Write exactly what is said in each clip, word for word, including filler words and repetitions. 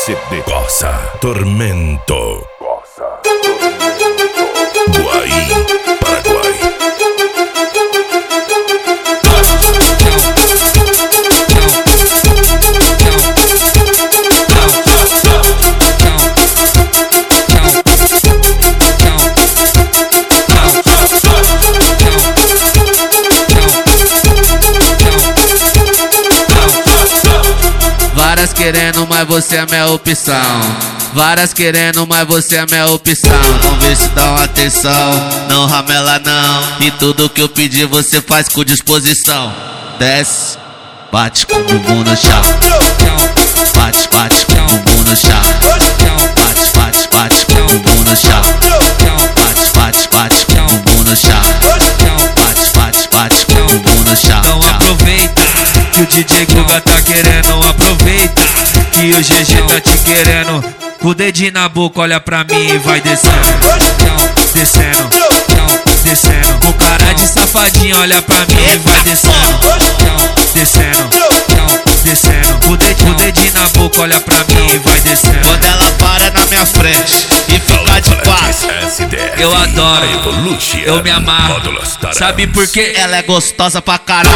C D Goza Tormento. Guaí, Paraguai. Várias querendo, mas você é minha opção. Várias querendo, mas você é minha opção. Vamos ver se dá uma atenção, não ramela não. E tudo que eu pedir você faz com disposição. Desce, bate com o bumbum no chão. Bate, bate com o bumbum no chão. Bate, bate, bate com o bumbum no chão. Bate, bate, bate com o bumbum no chão. Bate, bate, bate com o bumbum no chão. Então aproveita que o D J Guga tá querendo. Aproveita que o G G tá te querendo. O dedinho na boca, olha pra mim e vai descendo. Descendo, descendo. Com cara de safadinho, olha pra mim e vai descendo. Descendo, descendo. O dedinho, o dedinho na boca, olha pra mim e vai descendo. Quando ela para na minha frente e fica de quatro, eu adoro, eu me amarro. Sabe por quê? Ela é gostosa pra caralho.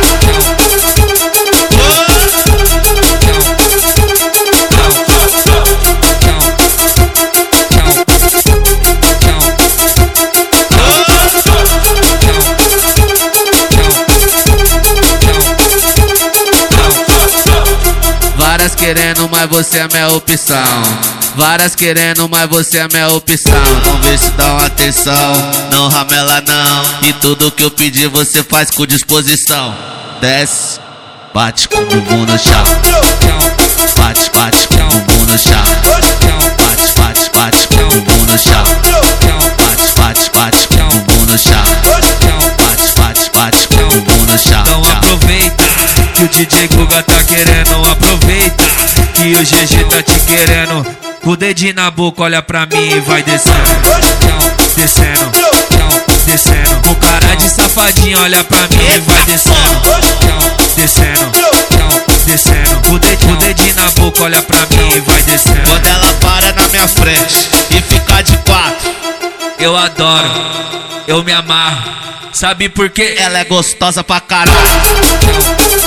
Várias querendo, mas você é minha opção. Várias querendo, mas você é minha opção. Vamos ver se dá uma atenção, não ramela não. E tudo que eu pedir você faz com disposição. Desce, bate com o bumbum no chão. Bate, bate com o bumbum no chão. Bate, bate, bate com o bumbum no chão. Bate, bate, bate com o bumbum no chão. Bate, bate, bate com o bumbum no chão. Então aproveita que o D J Guga tá querendo. Aproveita que o G G tá te querendo. O dedinho na boca, olha pra mim e vai descendo. Descendo, descendo. Com cara de safadinho, olha pra mim e vai descendo. Descendo, descendo. O dedinho, o dedinho na boca, olha pra mim e vai descendo. Quando ela para na minha frente e fica de quatro, eu adoro, eu me amarro. Sabe por quê? Ela é gostosa pra caralho.